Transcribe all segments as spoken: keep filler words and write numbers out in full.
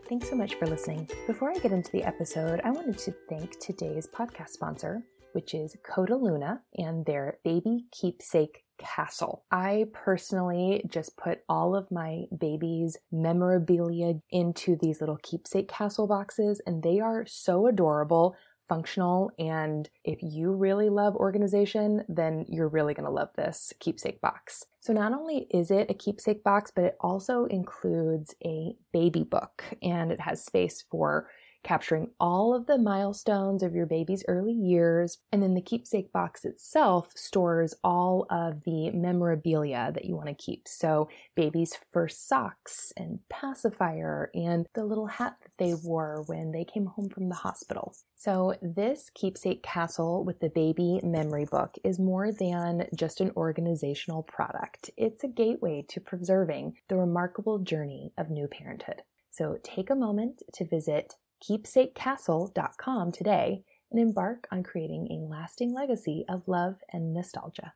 Thanks so much for listening. Before I get into the episode, I wanted to thank today's podcast sponsor, which is Coda Luna and their Baby Keepsake Castle. I personally just put all of my baby's memorabilia into these little keepsake castle boxes, and they are so adorable, functional, and if you really love organization, then you're really going to love this keepsake box. So not only is it a keepsake box, but it also includes a baby book, and it has space for capturing all of the milestones of your baby's early years. And then the keepsake box itself stores all of the memorabilia that you want to keep. So baby's first socks and pacifier and the little hat that they wore when they came home from the hospital. So this keepsake castle with the baby memory book is more than just an organizational product. It's a gateway to preserving the remarkable journey of new parenthood. So take a moment to visit keepsake castle dot com today and embark on creating a lasting legacy of love and nostalgia.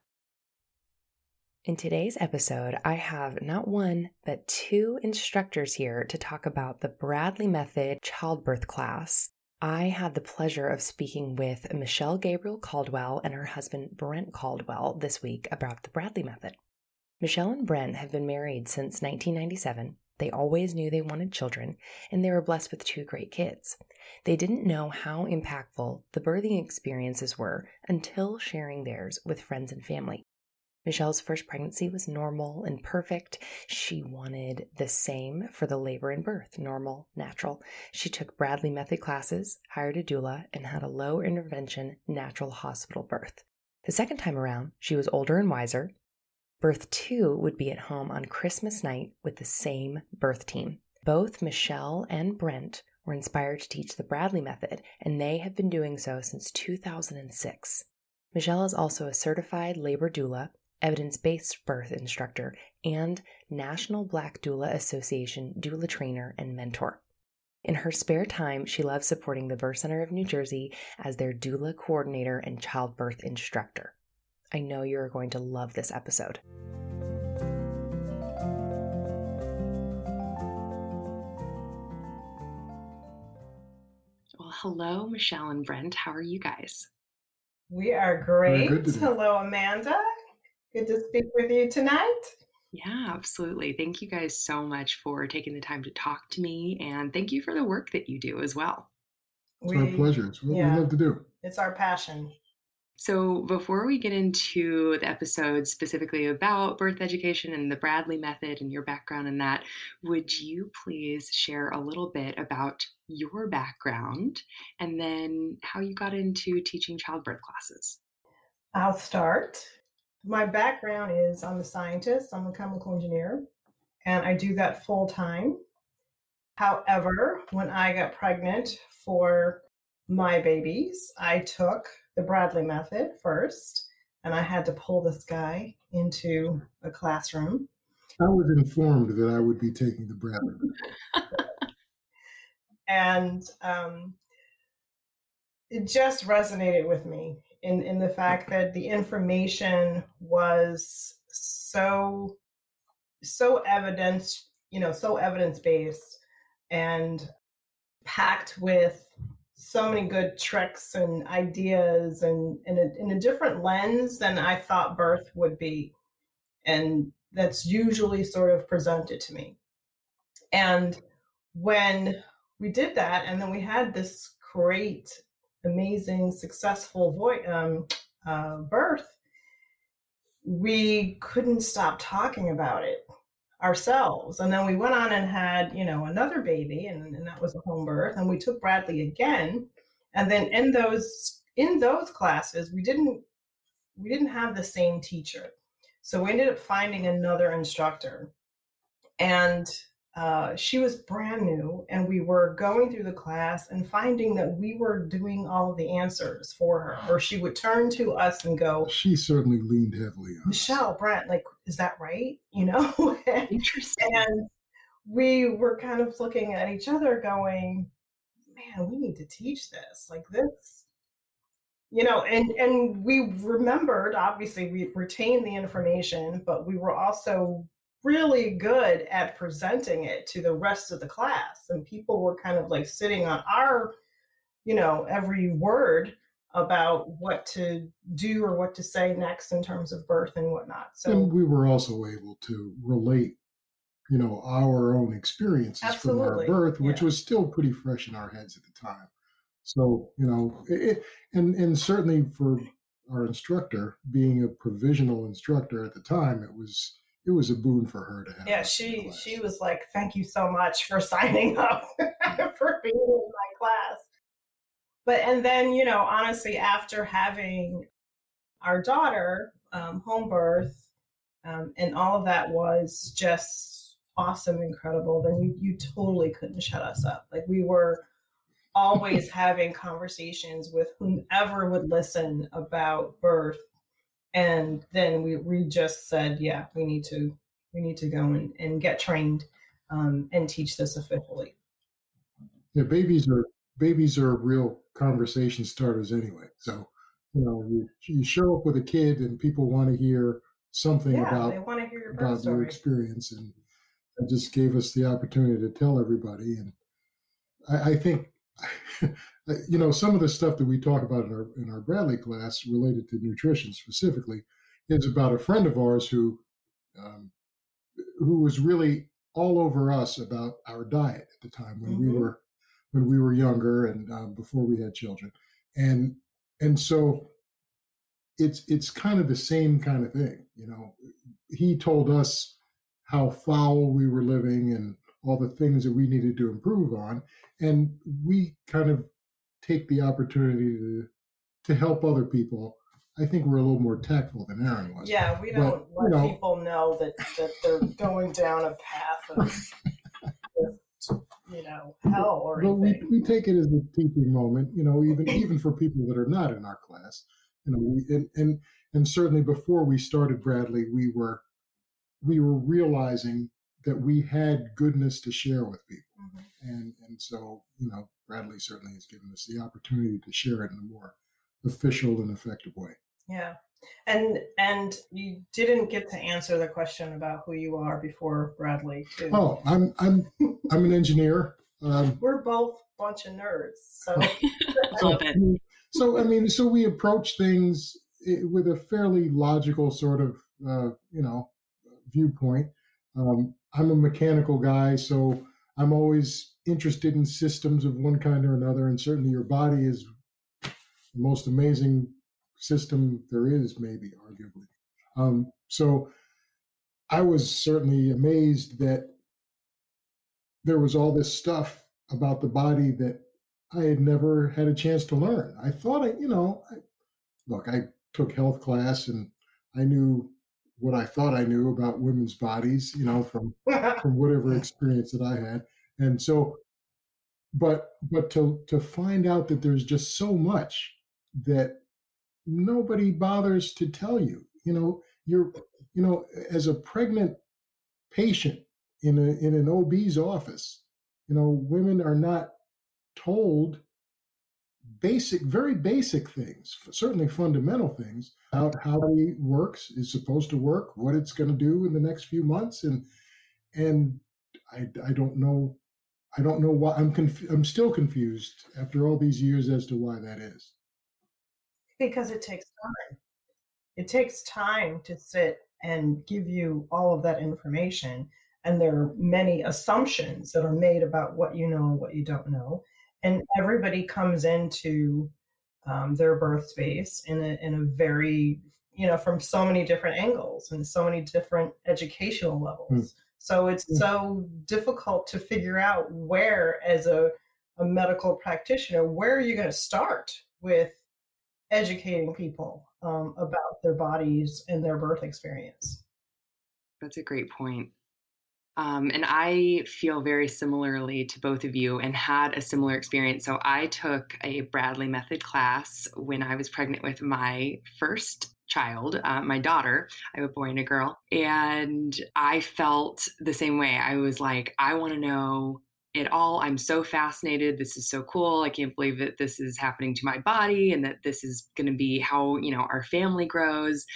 In today's episode, I have not one, but two instructors here to talk about the Bradley Method childbirth class. I had the pleasure of speaking with Michelle Gabriel Caldwell and her husband Brent Caldwell this week about the Bradley Method. Michelle and Brent have been married since nineteen ninety-seven. They always knew they wanted children, and they were blessed with two great kids. They didn't know how impactful the birthing experiences were until sharing theirs with friends and family. Michelle's first pregnancy was normal and perfect. She wanted the same for the labor and birth, normal, natural. She took Bradley Method classes, hired a doula, and had a low intervention natural hospital birth. The second time around, she was older and wiser. Birth two would be at home on Christmas night with the same birth team. Both Michelle and Brent were inspired to teach the Bradley Method, and they have been doing so since two thousand six. Michelle is also a certified labor doula, evidence-based birth instructor, and National Black Doula Association doula trainer and mentor. In her spare time, she loves supporting the Birth Center of New Jersey as their doula coordinator and childbirth instructor. I know you're going to love this episode. Well, hello, Michelle and Brent. How are you guys? We are great. Hello, Amanda. Good to speak with you tonight. Yeah, absolutely. Thank you guys so much for taking the time to talk to me, and thank you for the work that you do as well. It's we, our pleasure. It's what yeah, we love to do. It's our passion. So before we get into the episode specifically about birth education and the Bradley Method and your background in that, would you please share a little bit about your background and then how you got into teaching childbirth classes? I'll start. My background is I'm a scientist, I'm a chemical engineer, and I do that full time. However, when I got pregnant for my babies, I took the Bradley Method first, and I had to pull this guy into a classroom. I was informed that I would be taking the Bradley Method. And um, it just resonated with me in, in the fact that the information was so, so evidence, you know, so evidence-based and packed with so many good tricks and ideas and in a, in a different lens than I thought birth would be. And that's usually sort of presented to me. And when we did that, and then we had this great, amazing, successful vo- um, uh, birth, we couldn't stop talking about it ourselves. And then we went on and had, you know, another baby, and, and that was a home birth. And we took Bradley again. And then in those in those classes, we didn't we didn't have the same teacher. So we ended up finding another instructor. And uh, she was brand new, and we were going through the class and finding that we were doing all of the answers for her, or she would turn to us and go, she certainly leaned heavily on Michelle, Brent, like, is that right? You know? Interesting. And we were kind of looking at each other going, man, we need to teach this like this. You know, and, and we remembered, obviously we retained the information, but we were also really good at presenting it to the rest of the class. And people were kind of like sitting on our, you know, every word about what to do or what to say next in terms of birth and whatnot. So and we were also able to relate, you know, our own experiences absolutely. from our birth, which yeah. was still pretty fresh in our heads at the time. So, you know, it, and and certainly for our instructor, being a provisional instructor at the time, it was it was a boon for her to have. Yeah, she she was like, "Thank you so much for signing up for being in my class." But and then, you know, honestly, after having our daughter, um, home birth, um, and all of that was just awesome, incredible, then you you totally couldn't shut us up. Like we were always having conversations with whomever would listen about birth. And then we, we just said, yeah, we need to we need to go and, and get trained um, and teach this officially. Yeah, babies are babies are real conversation starters anyway. So, you know, you, you show up with a kid and people want to hear something yeah, about they want to hear your, about story. your experience, and it just gave us the opportunity to tell everybody. And I, I think, you know, some of the stuff that we talk about in our in our Bradley class related to nutrition specifically is about a friend of ours who um, who was really all over us about our diet at the time when mm-hmm. we were when we were younger and uh, before we had children, and and so it's it's kind of the same kind of thing. You know, he told us how foul we were living and all the things that we needed to improve on, and we kind of take the opportunity to to help other people. I think we're a little more tactful than Aaron was. Yeah, we don't but, let you know, people know that, that they're going down a path of, you know, hell or but anything. We, we take it as a teaching moment, you know, even even for people that are not in our class. You know, we, and, and and certainly before we started Bradley, we were we were realizing that we had goodness to share with people. Mm-hmm. And and so, you know, Bradley certainly has given us the opportunity to share it in a more official and effective way. Yeah. And and you didn't get to answer the question about who you are before Bradley, too. Oh, I'm I'm I'm an engineer. Um, We're both a bunch of nerds. So so, I mean, so I mean, so we approach things with a fairly logical sort of uh, you know, viewpoint. Um, I'm a mechanical guy, so I'm always interested in systems of one kind or another, and certainly your body is the most amazing system there is, maybe, arguably. Um, so I was certainly amazed that there was all this stuff about the body that I had never had a chance to learn. I thought, I, you know, I, look, I took health class and I knew what I thought I knew about women's bodies, you know, from from whatever experience that I had. And so, but but to to find out that there's just so much that nobody bothers to tell you. You know, you're, you know, as a pregnant patient in a in an O B's office, you know, women are not told basic, very basic things, certainly fundamental things about how it works, is supposed to work, what it's going to do in the next few months, and and I I don't know, I don't know why I'm conf- I'm still confused after all these years as to why that is. Because it takes time. It takes time to sit and give you all of that information. And there are many assumptions that are made about what you know and what you don't know. And everybody comes into um, their birth space in a, in a very, you know, from so many different angles and so many different educational levels. Mm. So it's mm. so difficult to figure out where, as a, a medical practitioner, where are you going to start with educating people um, about their bodies and their birth experience. That's a great point. Um, and I feel very similarly to both of you and had a similar experience. So I took a Bradley Method class when I was pregnant with my first child, uh, my daughter. I have a boy and a girl. And I felt the same way. I was like, I want to know it all. I'm so fascinated. This is so cool. I can't believe that this is happening to my body and that this is going to be how, you know, our family grows.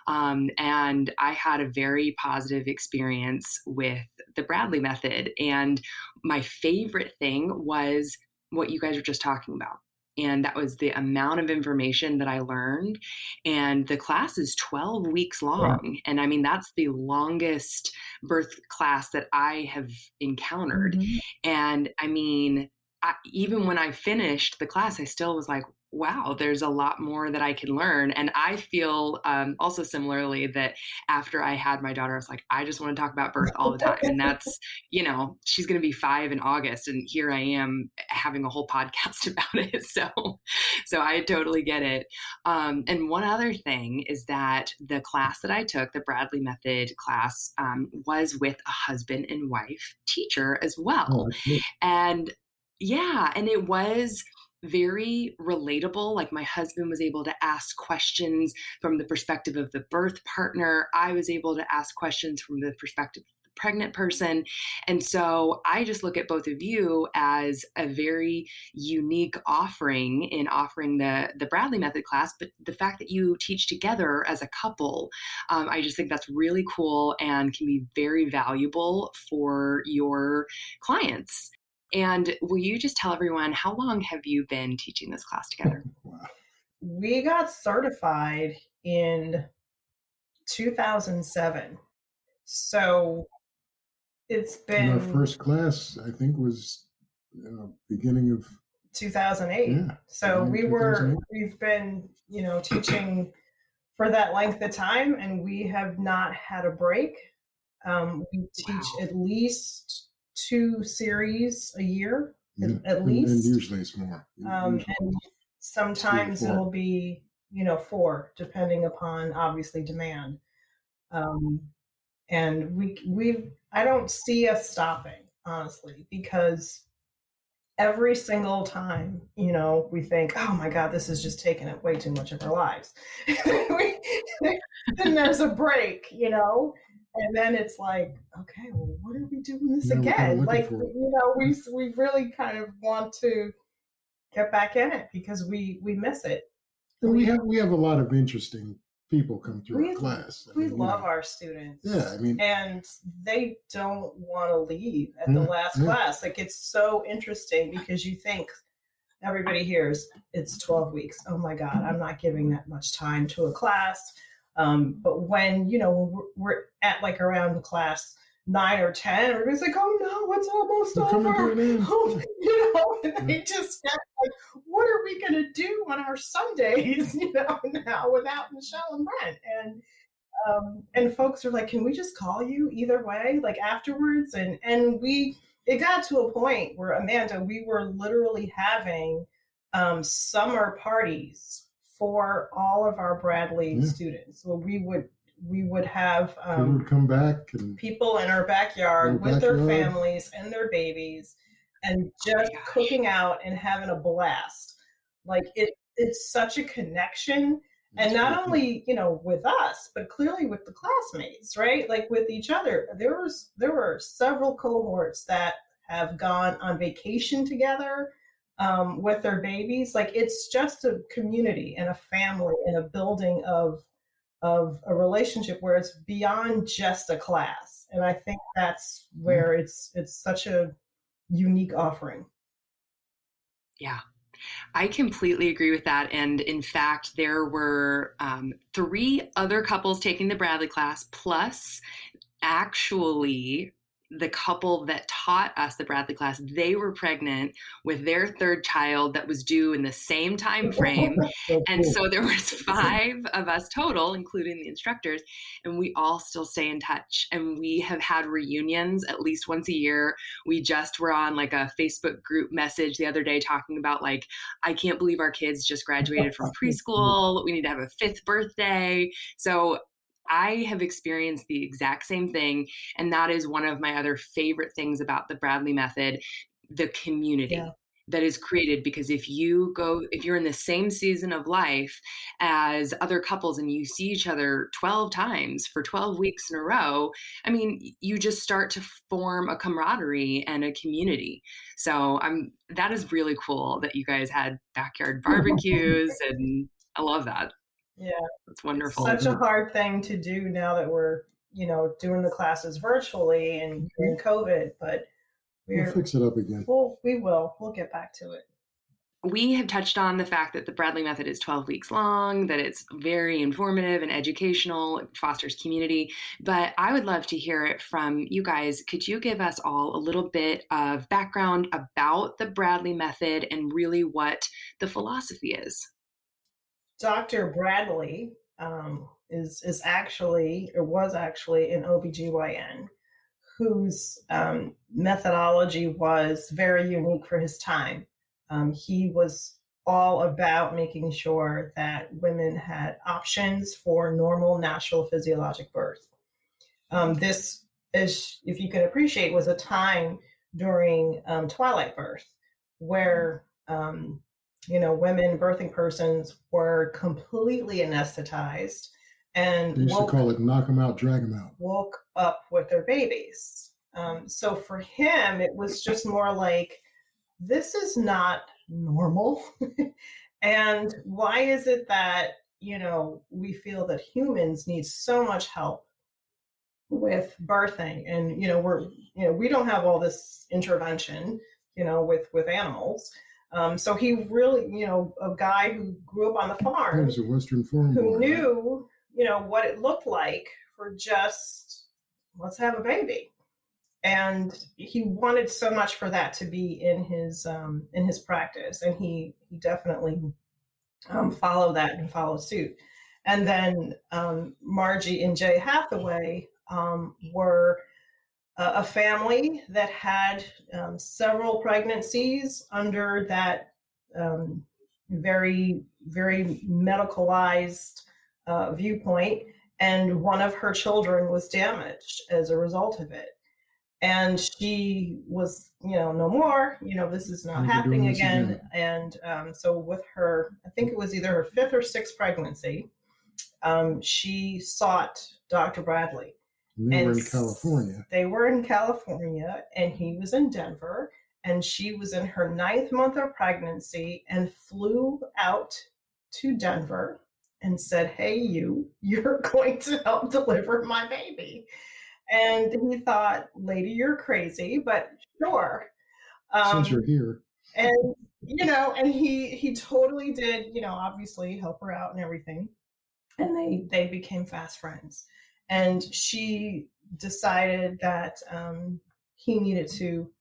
Um, and I had a very positive experience with the Bradley method. And my favorite thing was what you guys were just talking about. And that was the amount of information that I learned. And the class is twelve weeks long. Wow. And I mean, that's the longest birth class that I have encountered. Mm-hmm. And I mean, I, even when I finished the class, I still was like, wow, there's a lot more that I can learn. And I feel um, also similarly that after I had my daughter, I was like, I just want to talk about birth all the time. And that's, you know, she's going to be five in August. And here I am having a whole podcast about it. So, so I totally get it. Um, and one other thing is that the class that I took, the Bradley Method class, um, was with a husband and wife teacher as well. Oh, and yeah, and it was very relatable. Like my husband was able to ask questions from the perspective of the birth partner. I was able to ask questions from the perspective of the pregnant person. And so I just look at both of you as a very unique offering in offering the, the Bradley Method class, but the fact that you teach together as a couple, um, I just think that's really cool and can be very valuable for your clients. And will you just tell everyone, how long have you been teaching this class together? We got certified in two thousand seven. So it's been... And our first class, I think, was uh, beginning of... two thousand eight. Yeah, so we were, we've been, you know, teaching for that length of time, and we have not had a break. Um, we teach wow. at least two series a year, yeah. at, at least. And, and usually it's more. Um, usually and sometimes it'll be, you know, four, depending upon obviously demand. Um, and we, we, I don't see us stopping, honestly, because every single time, you know, we think, oh my God, this is just taking up way too much of our lives. Then there's a break, you know? And then it's like, okay, well, what are we doing this yeah, again? Like, you know, we we really kind of want to get back in it because we we miss it. And we have we have a lot of interesting people come through we, our class. I we mean, love you know, our students. Yeah, I mean, and they don't want to leave at yeah, the last yeah. class. Like, it's so interesting because you think everybody hears it's twelve weeks. Oh my God, I'm not giving that much time to a class. Um, but when, you know, we're, we're at like around the class nine or ten, everybody's like, oh no, it's almost We're over. Oh, you know, and they just get like, what are we going to do on our Sundays, you know, now without Michelle and Brent? And, um, and folks are like, can we just call you either way, like afterwards? And, and we, it got to a point where, Amanda, we were literally having um, summer parties for all of our Bradley yeah. students. So we would we would have um, would come back and people in our backyard with backyard. their families and their babies, and just oh cooking out and having a blast. Like it, it's such a connection, That's and not only you know with us, but clearly with the classmates, right? Like with each other. There was there were several cohorts that have gone on vacation together. Um, with their babies, like it's just a community and a family and a building of of a relationship where it's beyond just a class. And I think that's where it's it's such a unique offering. Yeah, I completely agree with that. And in fact, there were um, three other couples taking the Bradley class, plus actually the couple that taught us the Bradley class, they were pregnant with their third child that was due in the same time frame. And so there was five of us total, including the instructors, and we all still stay in touch. And we have had reunions at least once a year. We just were on like a Facebook group message the other day talking about like, I can't believe our kids just graduated from preschool. We need to have a fifth birthday. So I have experienced the exact same thing. And that is one of my other favorite things about the Bradley method, the community yeah. that is created. Because if you go, if you're in the same season of life as other couples and you see each other twelve times for twelve weeks in a row, I mean, you just start to form a camaraderie and a community. So I'm, that is really cool that you guys had backyard barbecues and I love that. Yeah. That's wonderful. It's such a hard thing to do now that we're, you know, doing the classes virtually and during COVID, but we're, we'll fix it up again. We'll, we will. We'll get back to it. We have touched on the fact that the Bradley Method is twelve weeks long, that it's very informative and educational, it fosters community. But I would love to hear it from you guys. Could you give us all a little bit of background about the Bradley Method and really what the philosophy is? Doctor Bradley um, is is actually, or was actually, an O B G Y N whose um, methodology was very unique for his time. Um, he was all about making sure that women had options for normal, natural, physiologic birth. Um, this is, if you can appreciate, was a time during um, twilight birth where, um, you know, women, birthing persons were completely anesthetized and they used woke, to call it knock them out, drag them out. Woke up with their babies. Um, so for him, it was just more like, this is not normal. And why is it that, you know, we feel that humans need so much help with birthing? And, you know, we're, you know, we don't have all this intervention, you know, with, with animals. Um, so he really, you know, a guy who grew up on the farm, he was a Western farm who boy, knew, you know, what it looked like for just, let's have a baby. And he wanted so much for that to be in his um, in his practice, and he he definitely um, followed that and followed suit. And then um, Margie and Jay Hathaway um, were a, a family that had um, several pregnancies under that um, very very medicalized uh, viewpoint, and one of her children was damaged as a result of it. And she was, you know, no more, you know, this is not happening again. again. And um, so with her, I think it was either her fifth or sixth pregnancy, um, she sought Doctor Bradley. And they and were in California. They were in California, and he was in Denver. And she was in her ninth month of pregnancy and flew out to Denver and said, hey, you, you're going to help deliver my baby. And he thought, lady, you're crazy, but sure. Um, Since you're here. And, you know, and he he totally did, you know, obviously help her out and everything. And they, they became fast friends. And she decided that um, he needed to,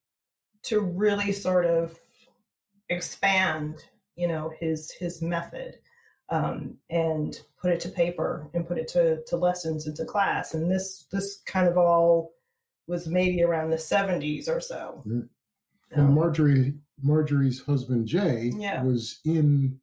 to really sort of expand, you know, his his method. Um, and put it to paper and put it to, to lessons and to class. And this this kind of all was maybe around the seventies or so. Yeah. And um, Marjorie Marjorie's husband Jay yeah. was in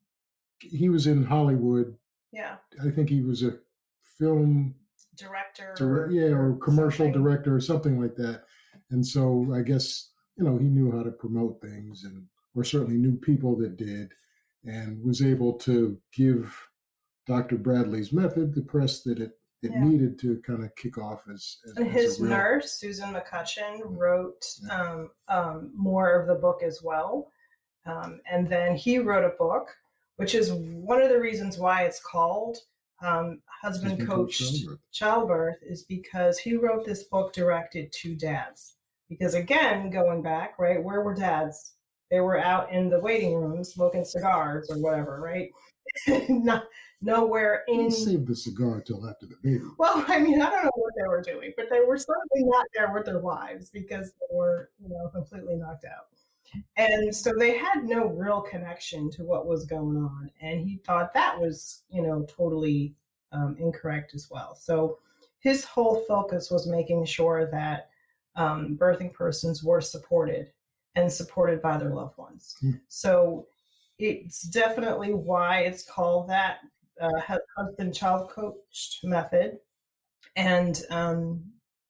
he was in Hollywood. Yeah. I think he was a film director. Dire- yeah, or commercial something. director or something like that. And so I guess, you know, he knew how to promote things, and or certainly knew people that did, and was able to give Doctor Bradley's method the press that it, it yeah. needed to kind of kick off as, as and as his a real... nurse, Susan McCutcheon, wrote um, um, more of the book as well. Um, and then he wrote a book, which is one of the reasons why it's called um, Husband, Husband Coached Childbirth. Childbirth, is because he wrote this book directed to dads. Because again, going back, right, where were dads? They were out in the waiting room smoking cigars or whatever, right? Not nowhere in. Save the cigar till after the baby. Well, I mean, I don't know what they were doing, but they were certainly not there with their wives because they were, you know, completely knocked out. And so they had no real connection to what was going on, and he thought that was, you know, totally um, incorrect as well. So his whole focus was making sure that um, birthing persons were supported. And supported by their loved ones. Mm. So it's definitely why it's called that, uh, husband-child coached method. And um,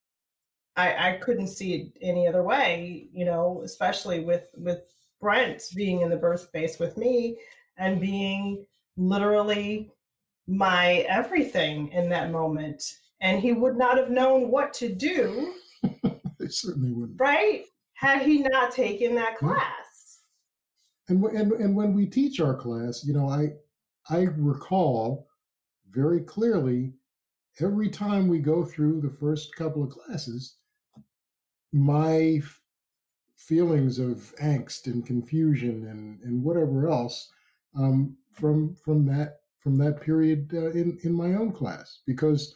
I, I couldn't see it any other way, you know, especially with, with Brent being in the birth space with me and being literally my everything in that moment. And he would not have known what to do. They certainly wouldn't. Right? Had he not taken that class. And, and and when we teach our class, you know, I I recall very clearly every time we go through the first couple of classes, my f- feelings of angst and confusion and, and whatever else um, from from that from that period uh, in in my own class, because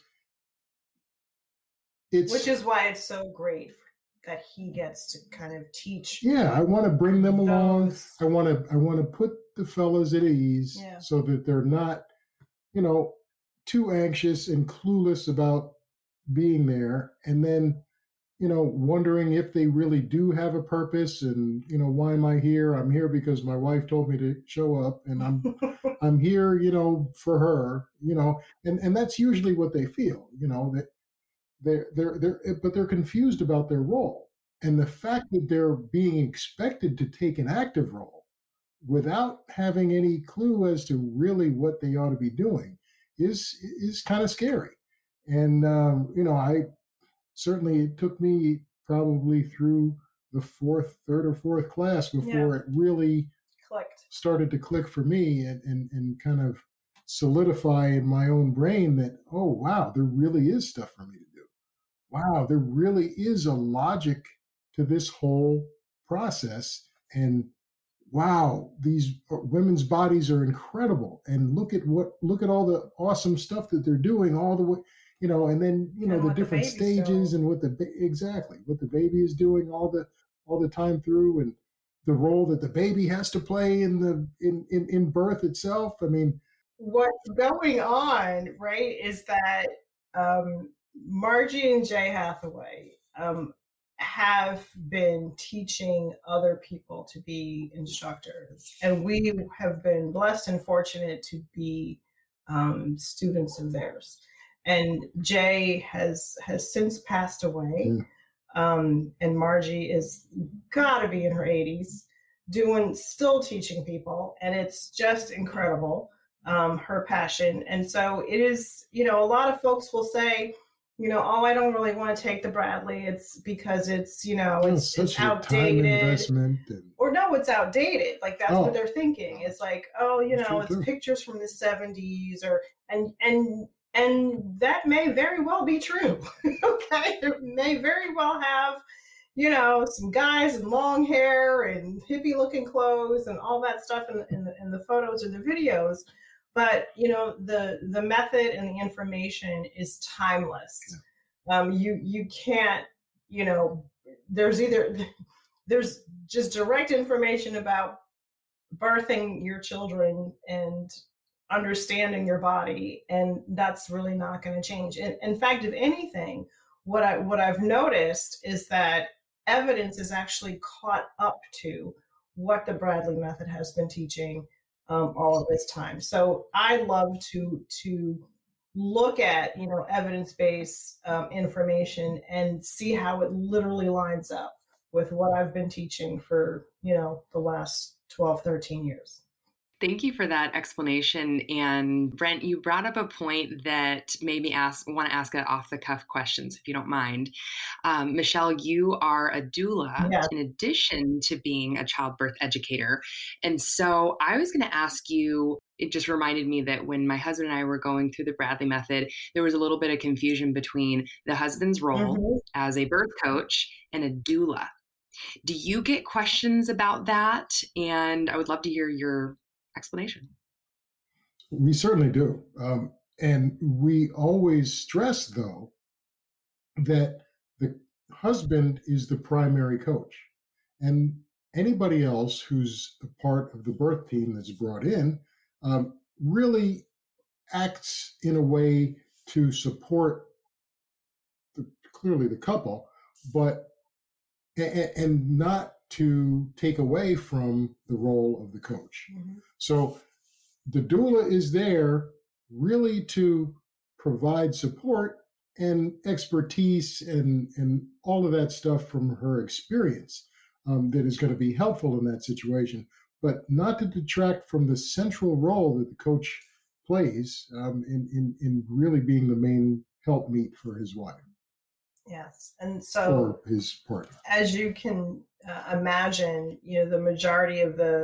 it's which is why it's so great that he gets to kind of teach. Yeah, I want to bring them along. Those... I want to I want to put the fellas at ease yeah. so that they're not, you know, too anxious and clueless about being there, and then, you know, wondering if they really do have a purpose, and, you know, why am I here? I'm here because my wife told me to show up, and I'm I'm here, you know, for her, you know, and and that's usually what they feel, you know, that they're they're they're but they're confused about their role, and the fact that they're being expected to take an active role without having any clue as to really what they ought to be doing is is kind of scary. And um, you know, I certainly it took me probably through the fourth, third or fourth class before yeah. it really clicked, started to click for me, and, and and kind of solidify in my own brain that, oh wow, there really is stuff for me to do. Wow, there really is a logic to this whole process, and wow, these women's bodies are incredible, and look at what look at all the awesome stuff that they're doing all the way, you know, and then, you know, and the different the stages doing. and what the exactly what the baby is doing all the all the time through, and the role that the baby has to play in the in in, in birth itself. I mean, what's going on, right, is that um, Margie and Jay Hathaway um, have been teaching other people to be instructors, and we have been blessed and fortunate to be um, students of theirs. And Jay has has since passed away, mm. um, and Margie is gotta be in her eighties, doing still teaching people, and it's just incredible. Um, her passion. And so it is, you know, a lot of folks will say, you know, oh, I don't really want to take the Bradley. It's because it's, you know, oh, it's, it's outdated. And... Or no, it's outdated. Like that's oh. what they're thinking. It's like, oh, you know, it's too. pictures from the seventies, or and and and that may very well be true. Okay, it may very well have, you know, some guys in long hair and hippie looking clothes and all that stuff in, in, the, in the photos or the videos. But, you know, the the method and the information is timeless. Yeah. Um, you you can't, you know, there's either, there's just direct information about birthing your children and understanding your body, and that's really not going to change. In, in fact, if anything, what I what I've noticed is that evidence is actually caught up to what the Bradley method has been teaching um, all of this time. So I love to to look at, you know, evidence-based um, information and see how it literally lines up with what I've been teaching for, you know, the last twelve, thirteen years. Thank you for that explanation. And Brent, you brought up a point that made me ask, want to ask an off-the-cuff questions, if you don't mind. Um, Michelle, you are a doula yeah. in addition to being a childbirth educator. And so I was going to ask you, it just reminded me that when my husband and I were going through the Bradley method, there was a little bit of confusion between the husband's role mm-hmm. as a birth coach and a doula. Do you get questions about that? And I would love to hear your explanation. We certainly do. Um, and we always stress, though, that the husband is the primary coach. And anybody else who's a part of the birth team that's brought in um, really acts in a way to support the, clearly the couple, but and, and not to take away from the role of the coach. Mm-hmm. So the doula is there really to provide support and expertise and, and all of that stuff from her experience um, that is going to be helpful in that situation, but not to detract from the central role that the coach plays um, in, in, in really being the main helpmeet for his wife. Yes. And so or his partner. As you can uh, imagine, you know, the majority of the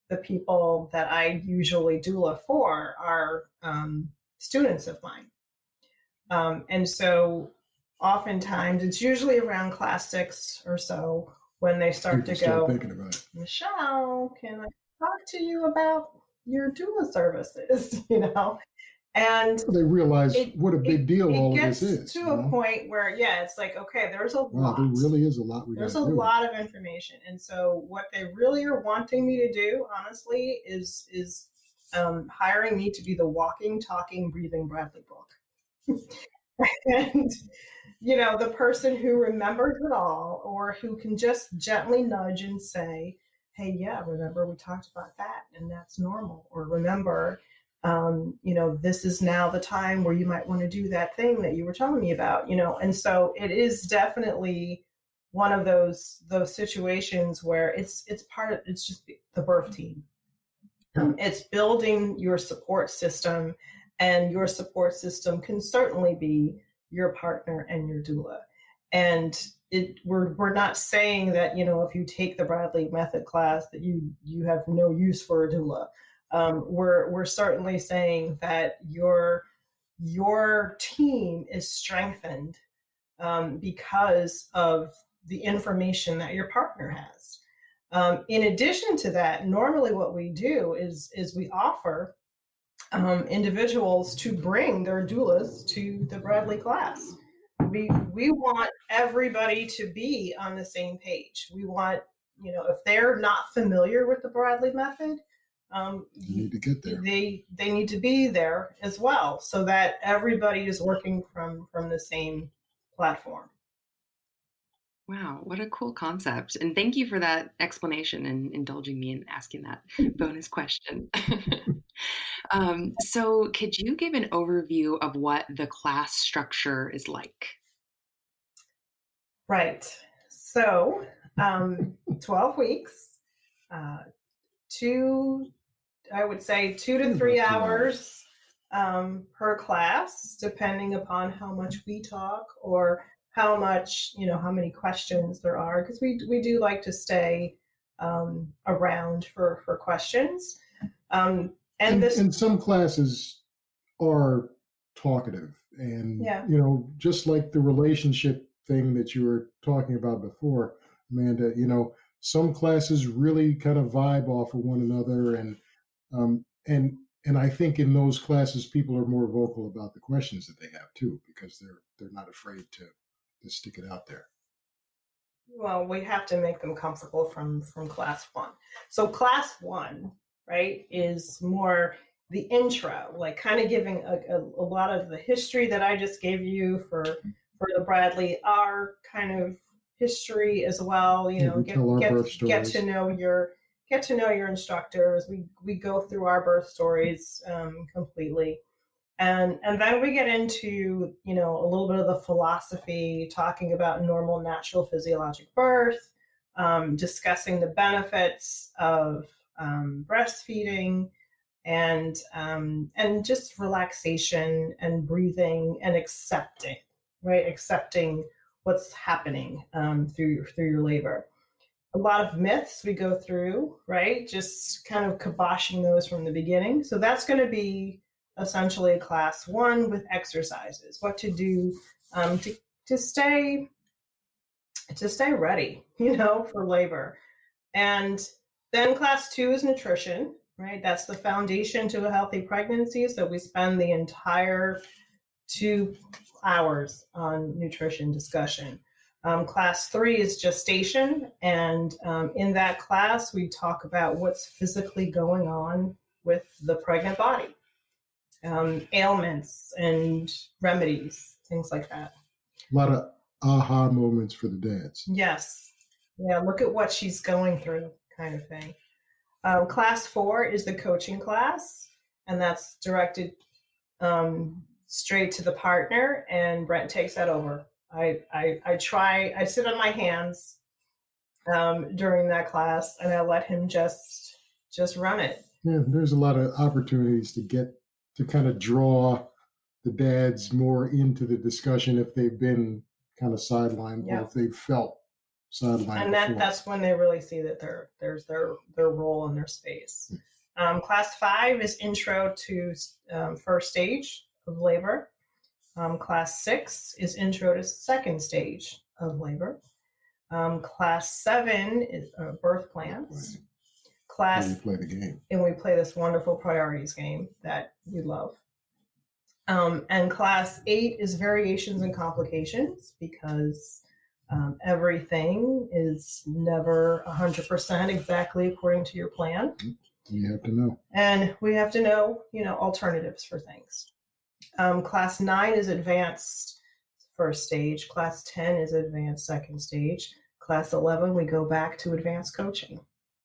the people that I usually doula for are um, students of mine. Um, and so oftentimes it's usually around class six or so when they start People to go, start thinking about it. Michelle, can I talk to you about your doula services? You know, and They realize it, what a big it, deal it all of gets this is. to you a know? point where, yeah, it's like, okay, there's a Wow, lot. there really is a lot we got There's to a do. lot of information. And so what they really are wanting me to do, honestly, is is um, hiring me to be the walking, talking, breathing Bradley book. And, you know, the person who remembers it all, or who can just gently nudge and say, hey, yeah, remember we talked about that and that's normal. Or remember, um, you know, this is now the time where you might want to do that thing that you were telling me about, you know. And so it is definitely one of those those situations where it's it's part of, it's just the birth team. Um, it's building your support system, and your support system can certainly be your partner and your doula. And it, we're we're not saying that, you know, if you take the Bradley Method class that you you have no use for a doula. Um, we're we're certainly saying that your your team is strengthened um, because of the information that your partner has. Um, in addition to that, normally what we do is is we offer um, individuals to bring their doulas to the Bradley class. We we want everybody to be on the same page. We want, you know, if they're not familiar with the Bradley method, um, You need to get there. they they need to be there as well, so that everybody is working from from the same platform. Wow, what a cool concept. And thank you for that explanation and indulging me in asking that bonus question. um, so, could you give an overview of what the class structure is like? Right. So, um, twelve weeks, uh, two, I would say two to three About two hours um, per class, depending upon how much we talk or how much, you know, how many questions there are, because we we do like to stay um, around for for questions. Um, and, And, this, and some classes are talkative, and Yeah. you know, just like the relationship thing that you were talking about before, Amanda. You know, some classes really kind of vibe off of one another, and um, and and I think in those classes, people are more vocal about the questions that they have too, because they're they're not afraid to to stick it out there. well, we have to make them comfortable from from class one. So class one, right, is more the intro, like kind of giving a, a, a lot of the history that I just gave you for for the Bradley, our kind of history as well. You Yeah, know, we get tell our get birth get stories. to know your get to know your instructors. We we go through our birth stories um, completely. And and then we get into, you know, a little bit of the philosophy, talking about normal, natural, physiologic birth, um, discussing the benefits of um, breastfeeding, and um, and just relaxation and breathing and accepting, right? Accepting what's happening um, through your, through your labor. A lot of myths we go through, right? Just kind of kiboshing those from the beginning. So that's going to be essentially class one with exercises, what to do um, to to stay to stay ready, you know, for labor. And then class two is nutrition, right? That's the foundation to a healthy pregnancy. So we spend the entire two hours on nutrition discussion. Um, class three is gestation. And um, in that class, we talk about what's physically going on with the pregnant body, um, ailments and remedies, things like that. A lot of aha moments for the dads. Yes. Yeah, look at what she's going through, kind of thing. Um, class four is the coaching class, and that's directed um, straight to the partner, and Brent takes that over. I, I, I try, I sit on my hands um, during that class, and I let him just just run it. Yeah, there's a lot of opportunities to get to kind of draw the dads more into the discussion if they've been kind of sidelined, Yeah. or if they've felt sideline. And that before. that's when they really see that there there's their their role in their space. Um, class five is intro to um, first stage of labor. Um, class six is intro to second stage of labor. Um, class seven is uh, birth plans. Class, and we play the game. And we play this wonderful priorities game that we love. Um, and class eight is variations and complications, because um, everything is never one hundred percent exactly according to your plan. You have to know. And we have to know, you know, alternatives for things. Um, class nine is advanced first stage. Class ten is advanced second stage. Class eleven, we go back to advanced coaching.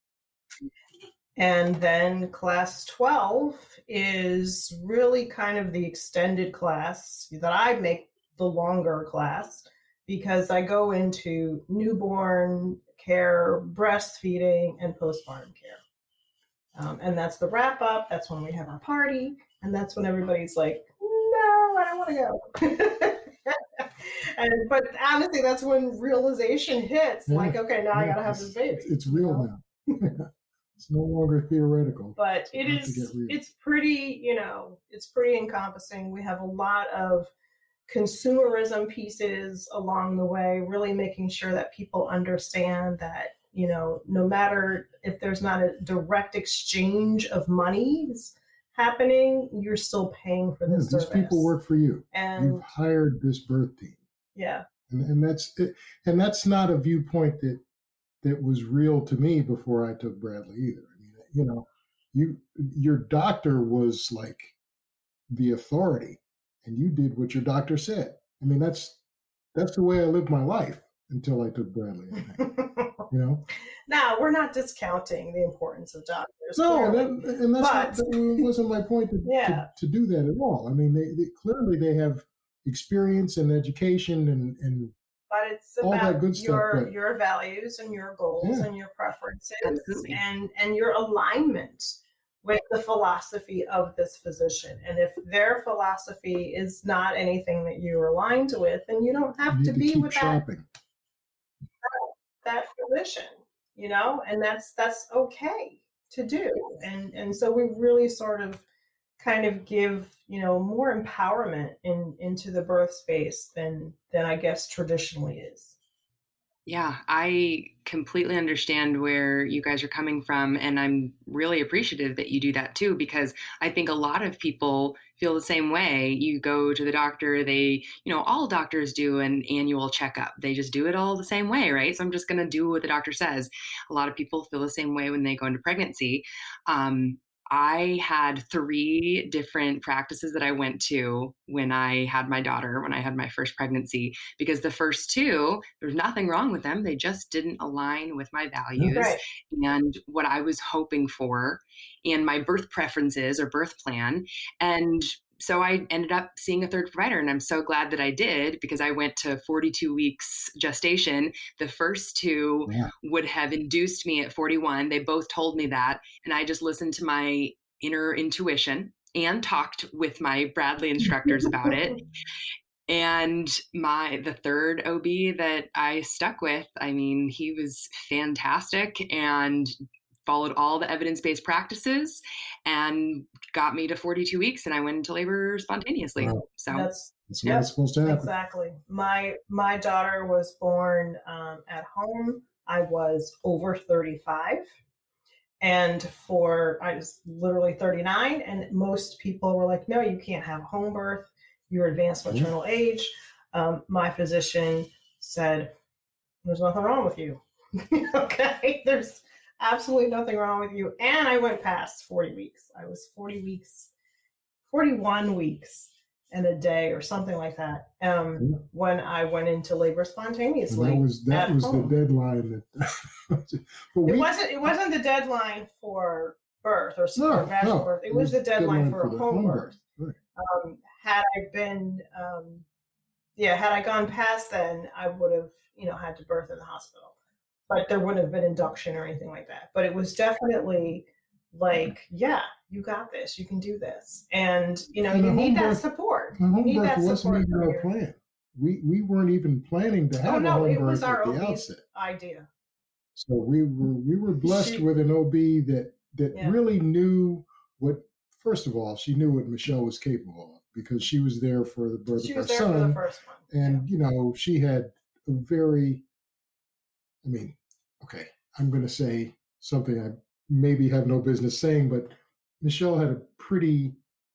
And then class twelve is really kind of the extended class that I make the longer class, because I go into newborn care, breastfeeding, and postpartum care. Um, and that's the wrap up. That's when we have our party. And that's when everybody's like, no, I don't want to go. and But honestly, that's when realization hits. Yeah. Like, okay, now yeah. I got to have this baby. It's, it's real you know? now. It's no longer theoretical. But it is, it's pretty, you know, it's pretty encompassing. We have a lot of consumerism pieces along the way, really making sure that people understand that, you know, no matter if there's not a direct exchange of monies happening, you're still paying for this yeah, service. These people work for you. And you've hired this birth team. Yeah. And, and that's it. And that's not a viewpoint that that was real to me before I took Bradley either. I mean, you know, you your doctor was like the authority, and you did what your doctor said. I mean, that's that's the way I lived my life until I took Bradley. I think. You know. Now, we're not discounting the importance of doctors. No, that, and that's not, that wasn't my point to, yeah. to, to do that at all. I mean, they, they clearly they have experience and education and and. But it's all about that good stuff, your but, your values and your goals yeah. and your preferences Absolutely. and and your alignment with the philosophy of this physician. And if their philosophy is not anything that you're aligned with, then you don't have you to, to be keep with shopping. that, that physician, you know, and that's that's okay to do. And and so we really sort of kind of give, you know, more empowerment in into the birth space than than I guess traditionally is. Yeah, I completely understand where you guys are coming from, and I'm really appreciative that you do that too, because I think a lot of people feel the same way. You go to the doctor, they, you know, all doctors do an annual checkup. They just do it all the same way, right? So I'm just going to do what the doctor says. A lot of people feel the same way when they go into pregnancy. Um, I had three different practices that I went to when I had my daughter, when I had my first pregnancy, because the first two, there's nothing wrong with them. They just didn't align with my values Right. and what I was hoping for and my birth preferences or birth plan. And so I ended up seeing a third provider, and I'm so glad that I did, because I went to forty-two weeks gestation. The first two Yeah. would have induced me at forty-one. They both told me that. And I just listened to my inner intuition and talked with my Bradley instructors about it. And my, the third O B that I stuck with, I mean, he was fantastic and followed all the evidence-based practices and got me to forty-two weeks, and I went into labor spontaneously. Wow. So That's That's what Yep, it's supposed to happen. exactly. My my daughter was born um, at home. I was over thirty-five, and for I was literally thirty-nine, and most people were like, "No, you can't have home birth. You're advanced maternal age." Um, my physician said, "There's nothing wrong with you." Okay, there's absolutely nothing wrong with you. And I went past forty weeks. I was forty weeks, forty-one weeks and a day or something like that um, Yeah. when I went into labor And spontaneously. that was that at was home. the deadline. That, but we, It wasn't it wasn't the deadline for birth or, No, or vaginal no. birth. It It was was the deadline, deadline for, for a the home home birth. birth. Um, had I been, um, yeah, had I gone past then, I would have, you know, had to birth in the hospital. But there wouldn't have been induction or anything like that. But it was definitely like, yeah, you got this. You can do this. And, you know, And you the need home that birth- support. The You home need birth that wasn't support even from our your- plan. we we weren't even planning to have oh, no, a home it birth was our at the O B's outset. idea. So we were we were blessed She, with an O B that that yeah. really knew what. First of all, she knew what Michelle was capable of because she was there for the birth She of our was there son, for the first one. and Yeah. you know she had a very. I mean, okay, I'm going to say something I maybe have no business saying, but Michelle had a pretty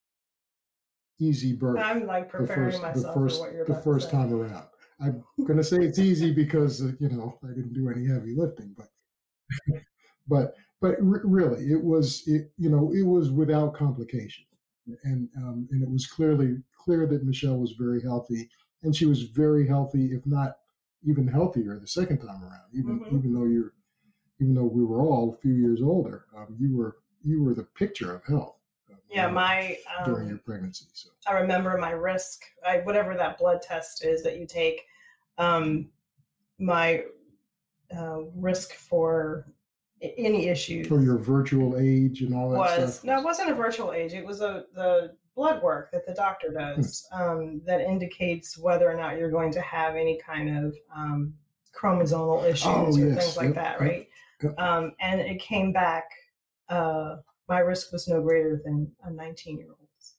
easy birth. I'm like the preparing first the myself first for what you're the about first to say. time around. I'm going to say it's easy because uh, you know I didn't do any heavy lifting, but but but re- really it was it you know it was without complication, and um, and it was clearly clear that Michelle was very healthy, and she was very healthy, if not even healthier the second time around. Even Mhm. even though you're even though we were all a few years older, um, you were you were the picture of health. um, Yeah, during- my during your um, pregnancy. So I remember my risk, I, whatever that blood test is that you take, um, my uh, risk for a- any issues for your virtual age and all that was stuff. no, it wasn't a virtual age. It was a the blood work that the doctor does um, that indicates whether or not you're going to have any kind of um, chromosomal issues Oh, or yes. things like Yep, that, yep, right? yep. Um, and it came back. Uh, my risk was no greater than a nineteen-year-old's,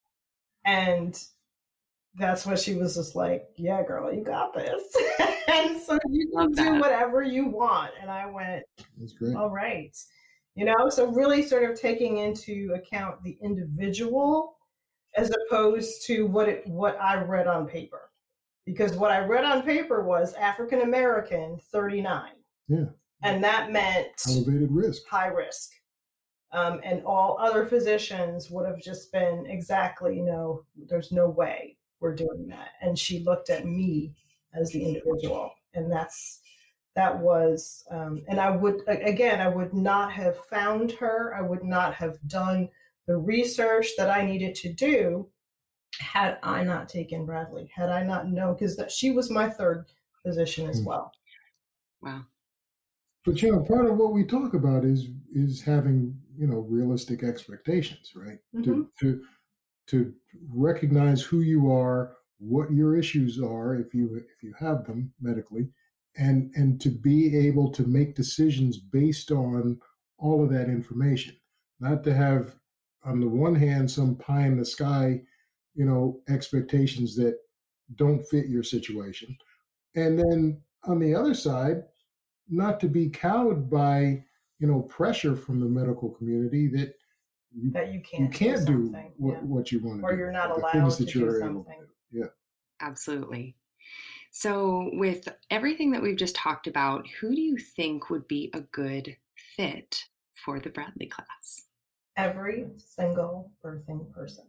and that's what she was just like, "Yeah, girl, you got this," and so you can Love do that. whatever you want. And I went, That's great. all right. You know, so really sort of taking into account the individual as opposed to what it what I read on paper. Because what I read on paper was African American thirty-nine. Yeah. And that meant Elevated risk. high risk. Um, and all other physicians would have just been exactly, no, there's no way we're doing that. And she looked at me as the individual. And that's that was, um, and I would, again, I would not have found her. I would not have done the research that I needed to do had I not taken Bradley, had I not known, because she was my third physician as Hmm. well. Wow. But you know, part of what we talk about is is having you know realistic expectations, right? Mhm. To to to recognize who you are, what your issues are, if you if you have them medically, and and to be able to make decisions based on all of that information. Not to have, on the one hand, some pie in the sky, you know, expectations that don't fit your situation, and then on the other side, not to be cowed by you know pressure from the medical community that you, That you you can't, can't do do something. what, yeah. what you want to Or do, you're not the allowed things to that do you're able to something. do. Yeah. Absolutely. So, with everything that we've just talked about, who do you think would be a good fit for the Bradley class? Every single birthing person.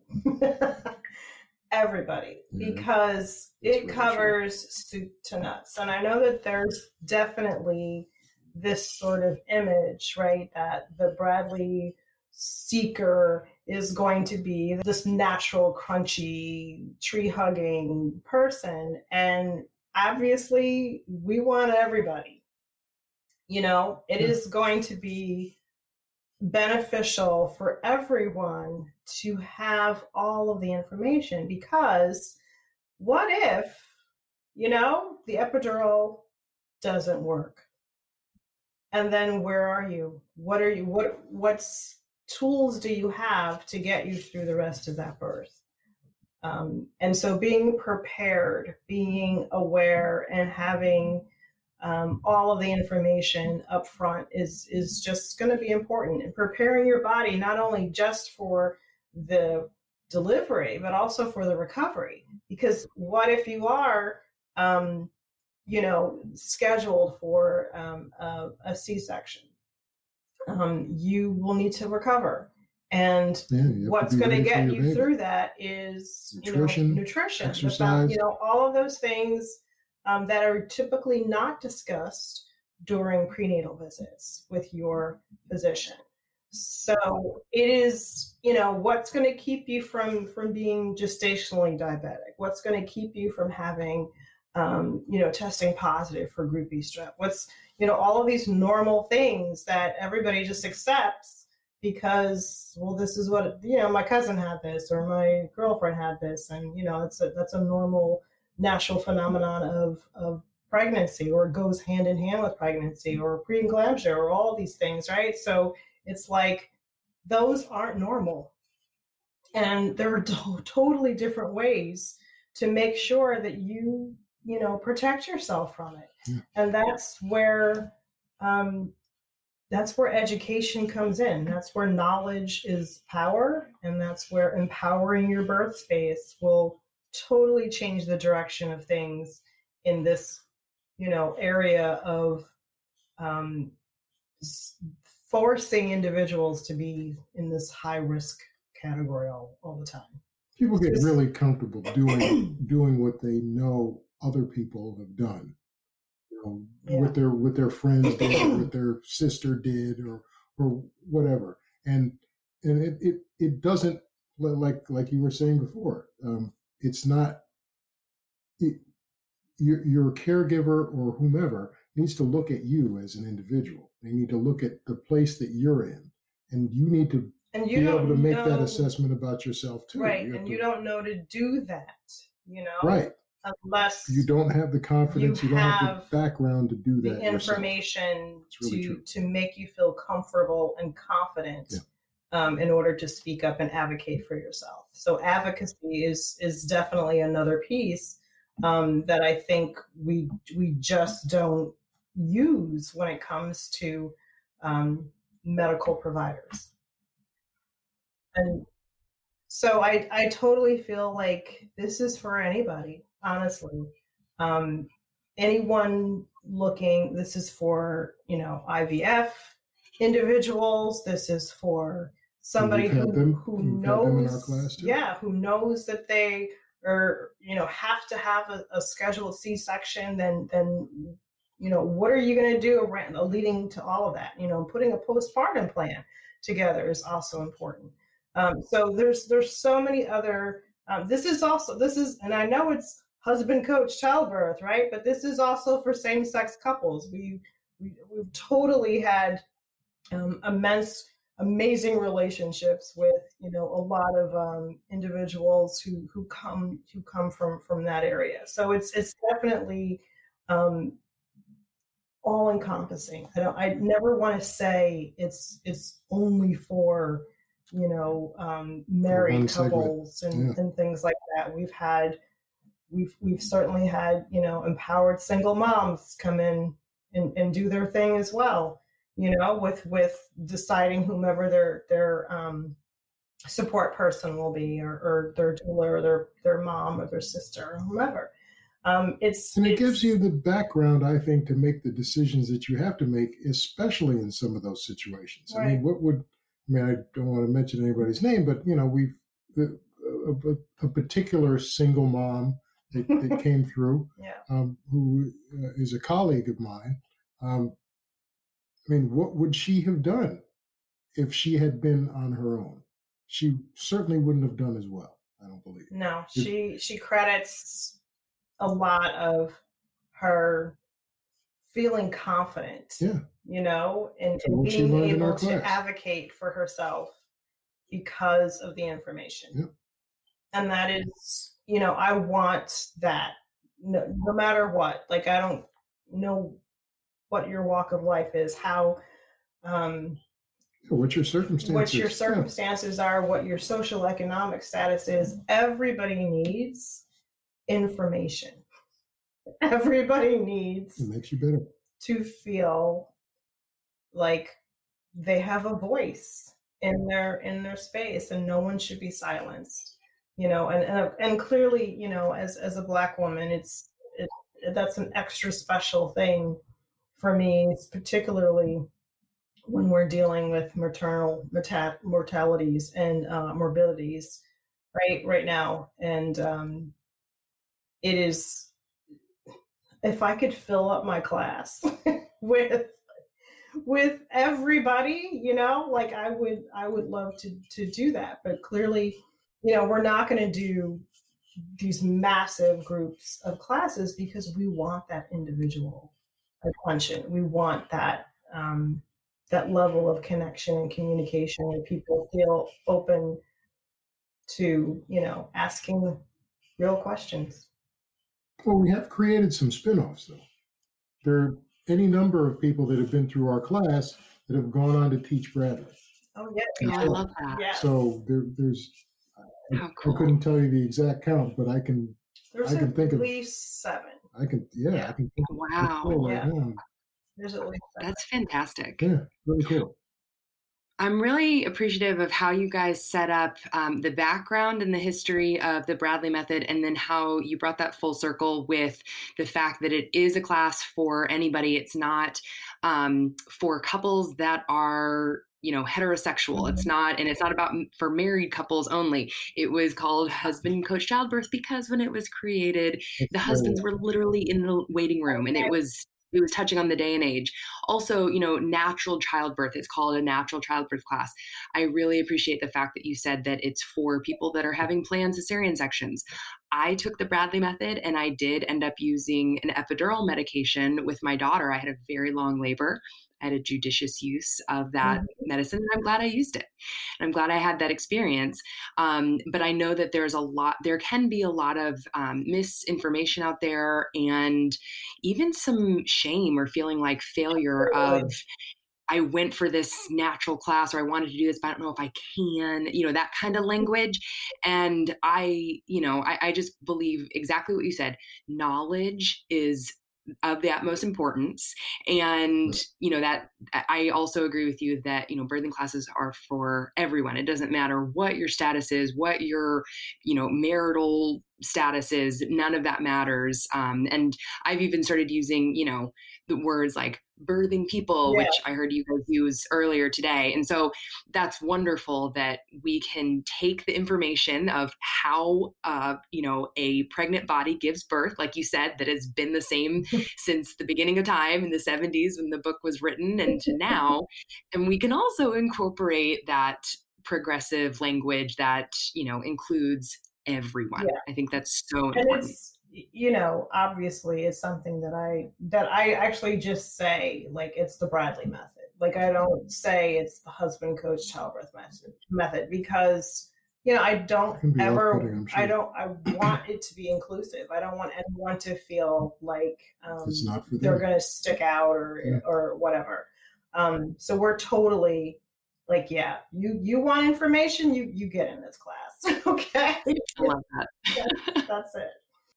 Everybody, Yeah, because that's it really covers soup to nuts. And I know that there's definitely this sort of image, right, that the Bradley seeker is going to be this natural, crunchy, tree hugging person. And obviously, we want everybody. You know, it Yeah. is going to be beneficial for everyone to have all of the information, because what if, you know, the epidural doesn't work? And then where are you? What are you, what, what's tools do you have to get you through the rest of that birth? Um, and so being prepared, being aware, and having um, all of the information up front is is just going to be important. And preparing your body not only just for the delivery, but also for the recovery. Because what if you are, um, you know, scheduled for um, a, a C-section? Um, you will need to recover. And Yeah, you have to what's be going to ready for get your you baby. through that is Nutrition, you know, nutrition, the fact- exercise. you know, all of those things um, that are typically not discussed during prenatal visits with your physician. So it is, you know, what's going to keep you from from being gestationally diabetic? What's going to keep you from having, um, you know, testing positive for group B strep? What's, you know, all of these normal things that everybody just accepts because, well, this is what, you know, my cousin had this or my girlfriend had this, and you know, it's a, that's a normal natural phenomenon of, of pregnancy, or goes hand in hand with pregnancy, or preeclampsia, or all these things, right? So it's like, those aren't normal. And there are to- totally different ways to make sure that you, you know, protect yourself from it. Yeah. And that's where, um, that's where education comes in. That's where knowledge is power. And that's where empowering your birth space will totally change the direction of things in this, you know, area of, um, forcing individuals to be in this high risk category all, all the time. People get really comfortable doing doing what they know other people have done, you know, yeah. with their with their friends did, or what their sister did, or or whatever, and and it it, it doesn't, like like you were saying before. Um, it's not. It, your your caregiver or whomever needs to look at you as an individual. They need to look at the place that you're in, and you need to and you be able to make know, that assessment about yourself too. Right, you and to, you don't know to do that, you know? Right. Unless you don't have the confidence, you, you don't have, have the background to do that. The information really to true. to make you feel comfortable and confident, yeah. um, in order to speak up and advocate for yourself. So advocacy is is definitely another piece um, that I think we we just don't use when it comes to um, medical providers. And so I, I totally feel like this is for anybody, honestly. Um, anyone looking, this is for, you know, I V F individuals. This is for somebody who, who knows, yeah, who knows that they are, you know, have to have a, a scheduled C-section. Then, then, you know, what are you going to do around, leading to all of that? You know, putting a postpartum plan together is also important. Um, so there's there's so many other. Um, this is also this is, and I know it's husband coach childbirth, right? But this is also for same-sex couples. We, we we've totally had um, immense, amazing relationships with, you know, a lot of um, individuals who who come who come from from that area. So it's it's definitely um, all encompassing. I don't. I never want to say it's it's only for, you know, um, married couples and, yeah. and things like that. We've had, we've we've certainly had, you know, empowered single moms come in and, and do their thing as well. You know, with with deciding whomever their their um, support person will be, or, or their doula, or their their mom, or their sister, or whomever. Um, it's and it it's, gives you the background, I think, to make the decisions that you have to make, especially in some of those situations. Right. I mean, what would I mean, I don't want to mention anybody's name, but, you know, we've the, a, a particular single mom that, that came through, yeah. um, who uh, is a colleague of mine. Um, I mean, what would she have done if she had been on her own? She certainly wouldn't have done as well, I don't believe. No, if, she she credits a lot of her feeling confident. Yeah. You know, and, and being able to advocate for herself because of the information. Yep. And that is, you know, I want that no, no matter what. Like, I don't know what your walk of life is, how, um, yeah, what your circumstances, what your circumstances yeah. are, what your social economic status is. Everybody needs information. Everybody needs it makes you better to feel like they have a voice in their in their space, and no one should be silenced, you know. And and, and clearly, you know, as as a Black woman, it's it, that's an extra special thing for me. It's particularly when we're dealing with maternal meta- mortalities and uh, morbidities, right right now. And um, it is, if I could fill up my class with with everybody, you know, like I would, I would love to, to do that. But clearly, you know, we're not going to do these massive groups of classes because we want that individual attention. We want that, um, that level of connection and communication where people feel open to, you know, asking real questions. Well, we have created some spin-offs, though. There are any number of people that have been through our class that have gone on to teach Bradley. Oh, yeah. Oh, I love that. Yes. So there, there's, How I, cool. I couldn't tell you the exact count, but I can, There's I can at think of, least seven. I can, yeah, Yeah. I can think of Wow. four right Yeah. now. There's at least seven. That's fantastic. Yeah, really cool. I'm really appreciative of how you guys set up um, the background and the history of the Bradley Method, and then how you brought that full circle with the fact that it is a class for anybody. It's not um, for couples that are, you know, heterosexual. Mm-hmm. It's not, and it's not about for married couples only. It was called Husband Coach Childbirth because when it was created, the husbands were literally in the waiting room, and it was It was touching on the day and age. Also, you know, natural childbirth. It's called a natural childbirth class. I really appreciate the fact that you said that it's for people that are having planned cesarean sections. I took the Bradley Method, and I did end up using an epidural medication with my daughter. I had a very long labor. I had a judicious use of that mm-hmm. medicine, and I'm glad I used it. And I'm glad I had that experience. Um, but I know that there's a lot, there can be a lot of um, misinformation out there, and even some shame or feeling like failure of, I went for this natural class, or I wanted to do this, but I don't know if I can, you know, that kind of language. And I, you know, I, I just believe exactly what you said. Knowledge is of the utmost importance. And, you know, that I also agree with you that, you know, birthing classes are for everyone. It doesn't matter what your status is, what your, you know, marital status is, none of that matters. Um, and I've even started using, you know, the words like birthing people, yeah. which I heard you guys use earlier today. And so that's wonderful that we can take the information of how, uh, you know, a pregnant body gives birth, like you said, that has been the same since the beginning of time in the seventies when the book was written and to now. And we can also incorporate that progressive language that, you know, includes everyone. Yeah. I think that's so and important. It's, you know, obviously it's something that I, that I actually just say, like, it's the Bradley method. Like, I don't say it's the husband coach childbirth method, method because, you know, I don't ever, sure. I don't, I want it to be inclusive. I don't want anyone to feel like um, it's not for them. They're going to stick out or, yeah. or whatever. Um, so we're totally like, yeah, you, you want information, you, you get in this class. Okay. I love that. that's, that's it.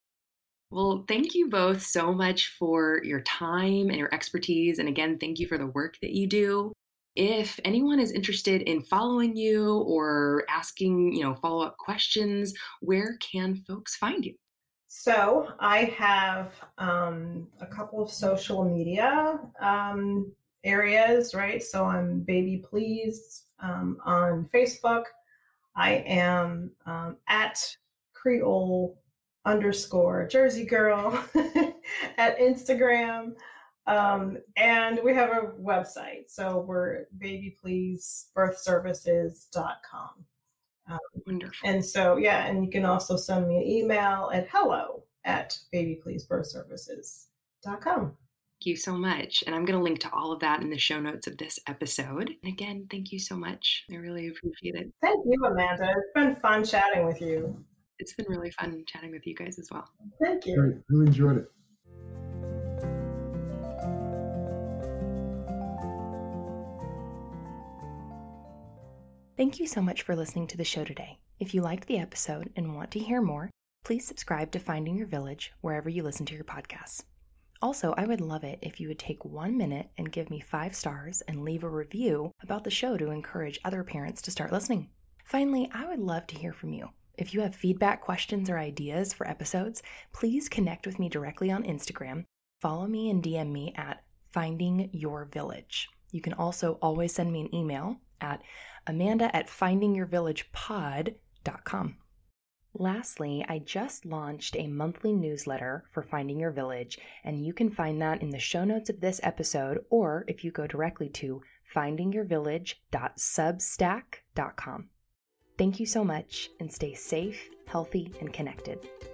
Well, thank you both so much for your time and your expertise. And again, thank you for the work that you do. If anyone is interested in following you or asking, you know, follow-up questions, where can folks find you? So I have um, a couple of social media um, areas, right? So I'm Baby Please um, on Facebook. I am um, at Creole underscore Jersey Girl at Instagram. Um, and we have a website. So we're baby please birth services dot com. Um, Wonderful. And so, yeah, and you can also send me an email at hello at baby please birth services dot com. Thank you so much. And I'm going to link to all of that in the show notes of this episode. And again, thank you so much. I really appreciate it. Thank you, Amanda. It's been fun chatting with you. It's been really fun chatting with you guys as well. Thank you. Great. Really enjoyed it. Thank you so much for listening to the show today. If you liked the episode and want to hear more, please subscribe to Finding Your Village wherever you listen to your podcasts. Also, I would love it if you would take one minute and give me five stars and leave a review about the show to encourage other parents to start listening. Finally, I would love to hear from you. If you have feedback, questions, or ideas for episodes, please connect with me directly on Instagram. Follow me and D M me at Finding Your Village. You can also always send me an email at amanda at finding your village pod dot com. Lastly, I just launched a monthly newsletter for Finding Your Village, and you can find that in the show notes of this episode, or if you go directly to finding your village dot substack dot com. Thank you so much, and stay safe, healthy, and connected.